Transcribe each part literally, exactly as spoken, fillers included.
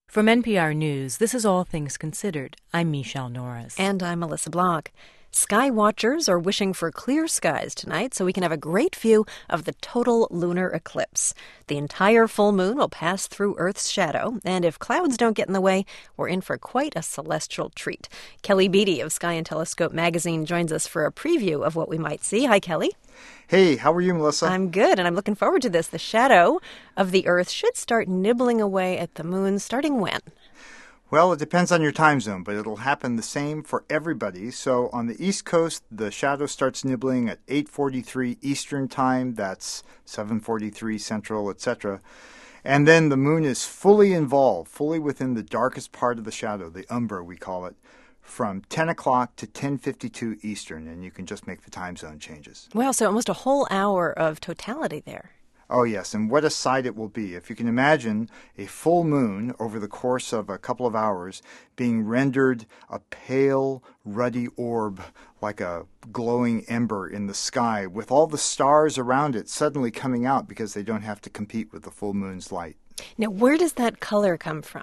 From N P R News, this is All Things Considered. I'm Michelle Norris. And I'm Melissa Block. Sky watchers are wishing for clear skies tonight so we can have a great view of the total lunar eclipse. The entire full moon will pass through Earth's shadow, and if clouds don't get in the way, we're in for quite a celestial treat. Kelly Beatty of Sky and Telescope magazine joins us for a preview of what we might see. Hi, Kelly. Hey, how are you, Melissa? I'm good, and I'm looking forward to this. The shadow of the Earth should start nibbling away at the moon starting when? Well, it depends on your time zone, but it'll happen the same for everybody. So on the East Coast, the shadow starts nibbling at eight forty-three Eastern Time. That's seven forty-three Central, et cetera. And then the moon is fully involved, fully within the darkest part of the shadow, the umbra we call it, from ten o'clock to ten fifty-two Eastern, and you can just make the time zone changes. Wow, so almost a whole hour of totality there. Oh, yes, and what a sight it will be. If you can imagine a full moon over the course of a couple of hours being rendered a pale, ruddy orb like a glowing ember in the sky with all the stars around it suddenly coming out because they don't have to compete with the full moon's light. Now, where does that color come from?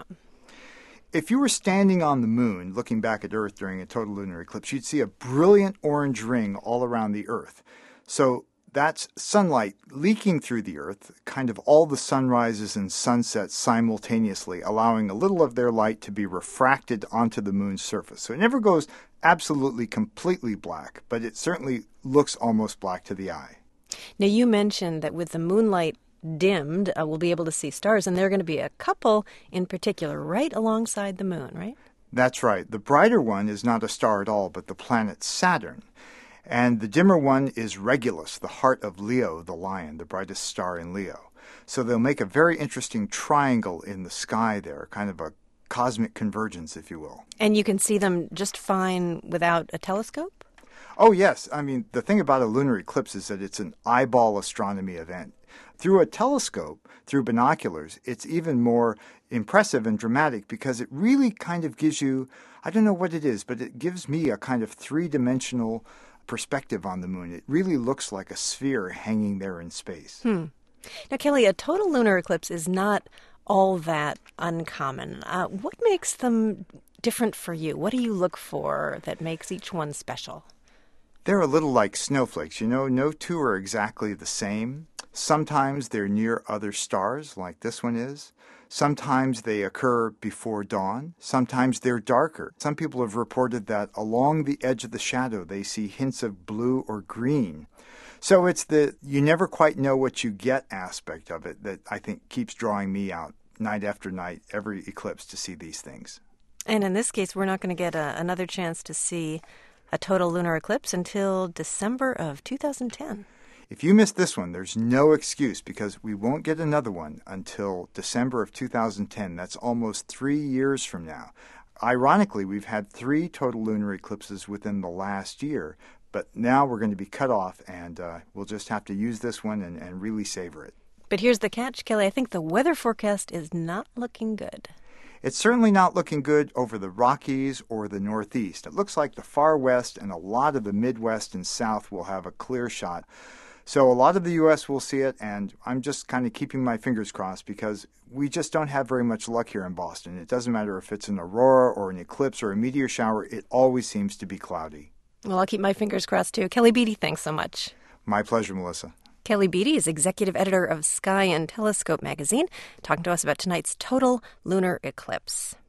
If you were standing on the moon looking back at Earth during a total lunar eclipse, you'd see a brilliant orange ring all around the Earth. So that's sunlight leaking through the Earth, kind of all the sunrises and sunsets simultaneously, allowing a little of their light to be refracted onto the moon's surface. So it never goes absolutely completely black, but it certainly looks almost black to the eye. Now, you mentioned that with the moonlight dimmed, uh, we'll be able to see stars, and there are going to be a couple in particular right alongside the moon, right? That's right. The brighter one is not a star at all, but the planet Saturn. And the dimmer one is Regulus, the heart of Leo, the lion, the brightest star in Leo. So they'll make a very interesting triangle in the sky there, kind of a cosmic convergence, if you will. And you can see them just fine without a telescope? Oh, yes. I mean, the thing about a lunar eclipse is that it's an eyeball astronomy event. Through a telescope, through binoculars, it's even more impressive and dramatic because it really kind of gives you, I don't know what it is, but it gives me a kind of three-dimensional perspective on the moon. It really looks like a sphere hanging there in space. Hmm. Now, Kelly, a total lunar eclipse is not all that uncommon. Uh, what makes them different for you? What do you look for that makes each one special? They're a little like snowflakes. You know, no two are exactly the same. Sometimes they're near other stars, like this one is. Sometimes they occur before dawn. Sometimes they're darker. Some people have reported that along the edge of the shadow, they see hints of blue or green. So it's the you never quite know what you get aspect of it that I think keeps drawing me out night after night, every eclipse, to see these things. And in this case, we're not going to get a, another chance to see a total lunar eclipse until December of two thousand ten. If you missed this one, there's no excuse because we won't get another one until December of two thousand ten. That's almost three years from now. Ironically, we've had three total lunar eclipses within the last year, but now we're going to be cut off, and uh, we'll just have to use this one and, and really savor it. But here's the catch, Kelly. I think the weather forecast is not looking good. It's certainly not looking good over the Rockies or the Northeast. It looks like the far west and a lot of the Midwest and South will have a clear shot. So a lot of the U S will see it, and I'm just kind of keeping my fingers crossed because we just don't have very much luck here in Boston. It doesn't matter if it's an aurora or an eclipse or a meteor shower, it always seems to be cloudy. Well, I'll keep my fingers crossed, too. Kelly Beatty, thanks so much. My pleasure, Melissa. Kelly Beatty is executive editor of Sky and Telescope magazine, talking to us about tonight's total lunar eclipse.